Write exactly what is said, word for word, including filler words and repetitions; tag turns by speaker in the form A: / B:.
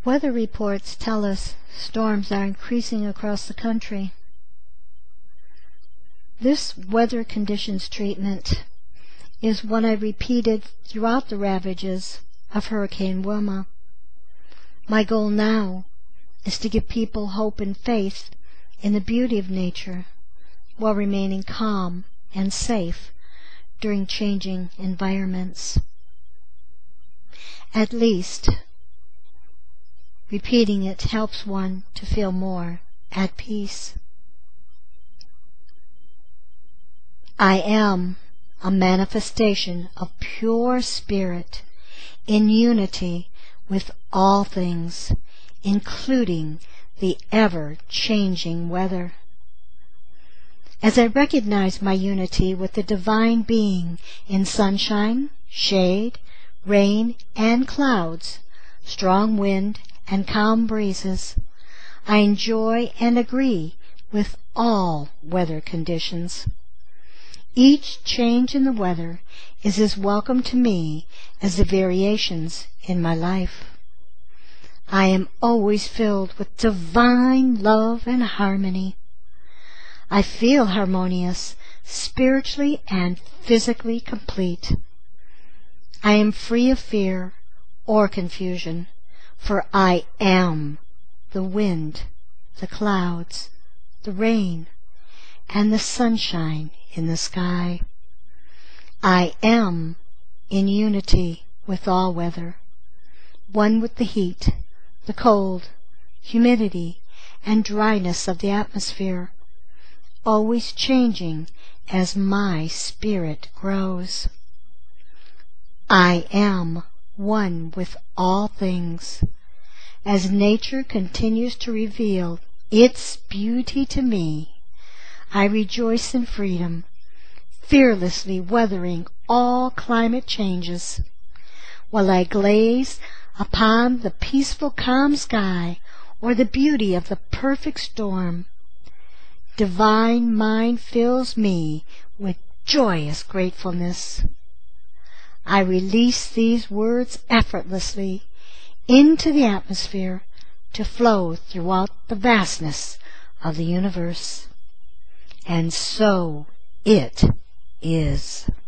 A: Weather reports tell us storms are increasing across the country. This weather conditions treatment is one I repeated throughout the ravages of Hurricane Wilma. My goal now is to give people hope and faith in the beauty of nature while remaining calm and safe during changing environments. At least, repeating it helps one to feel more at peace. I am a manifestation of pure spirit in unity with all things, including the ever-changing weather. As I recognize my unity with the divine being in sunshine, shade, rain, and clouds, strong wind, and calm breezes, I enjoy and agree with all weather conditions. Each change in the weather is as welcome to me as the variations in my life. I am always filled with divine love and harmony. I feel harmonious, spiritually and physically complete. I am free of fear or confusion, for I am the wind, the clouds, the rain, and the sunshine in the sky. I am in unity with all weather, one with the heat, the cold, humidity, and dryness of the atmosphere, always changing as my spirit grows. I am one with all things. As nature continues to reveal its beauty to me, I rejoice in freedom, fearlessly weathering all climate changes, while I gaze upon the peaceful calm sky or the beauty of the perfect storm. Divine mind fills me with joyous gratefulness. I release these words effortlessly into the atmosphere to flow throughout the vastness of the universe. And so it is.